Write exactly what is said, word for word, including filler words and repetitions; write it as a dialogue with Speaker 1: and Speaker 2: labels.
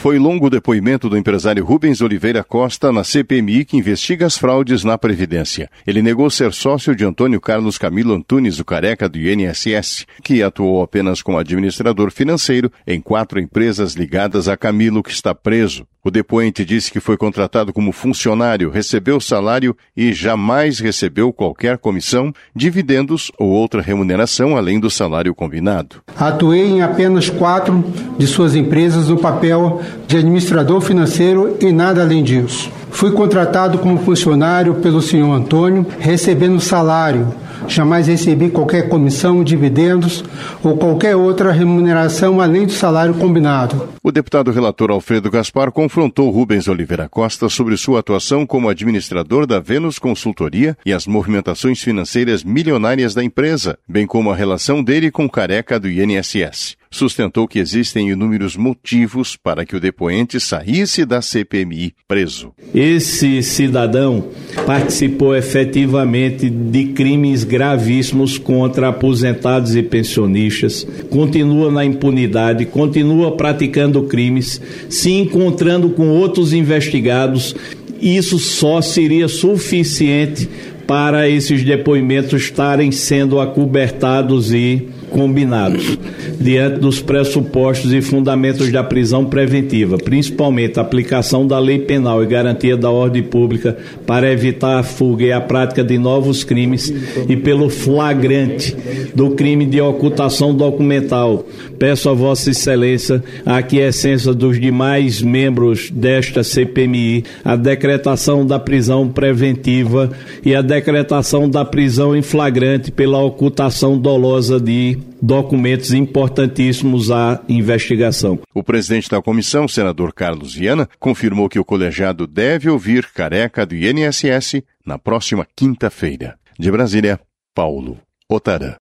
Speaker 1: Foi longo o depoimento do empresário Rubens Oliveira Costa na C P M I que investiga as fraudes na Previdência. Ele negou ser sócio de Antônio Carlos Camilo Antunes, o careca do I N S S, que atuou apenas como administrador financeiro em quatro empresas ligadas a Camilo, que está preso. O depoente disse que foi contratado como funcionário, recebeu salário e jamais recebeu qualquer comissão, dividendos ou outra remuneração além do salário combinado.
Speaker 2: Atuei em apenas quatro de suas empresas no papel de administrador financeiro e nada além disso. Fui contratado como funcionário pelo senhor Antônio, recebendo salário. Jamais recebi qualquer comissão, dividendos ou qualquer outra remuneração além do salário combinado.
Speaker 1: O deputado relator Alfredo Gaspar confrontou Rubens Oliveira Costa sobre sua atuação como administrador da Vênus Consultoria e as movimentações financeiras milionárias da empresa, bem como a relação dele com o careca do I N S S. Sustentou que existem inúmeros motivos para que o depoente saísse da C P M I preso.
Speaker 3: Esse cidadão participou efetivamente de crimes gravíssimos contra aposentados e pensionistas, continua na impunidade, continua praticando crimes, se encontrando com outros investigados. Isso só seria suficiente para esses depoimentos estarem sendo acobertados e combinados, diante dos pressupostos e fundamentos da prisão preventiva, principalmente a aplicação da lei penal e garantia da ordem pública para evitar a fuga e a prática de novos crimes e pelo flagrante do crime de ocultação documental. Peço a Vossa Excelência a aquiescência dos demais membros desta C P M I, a decretação da prisão preventiva e a decretação da prisão em flagrante pela ocultação dolosa de documentos importantíssimos à investigação.
Speaker 1: O presidente da comissão, senador Carlos Viana, confirmou que o colegiado deve ouvir careca do I N S S na próxima quinta-feira. De Brasília, Paulo Otarã.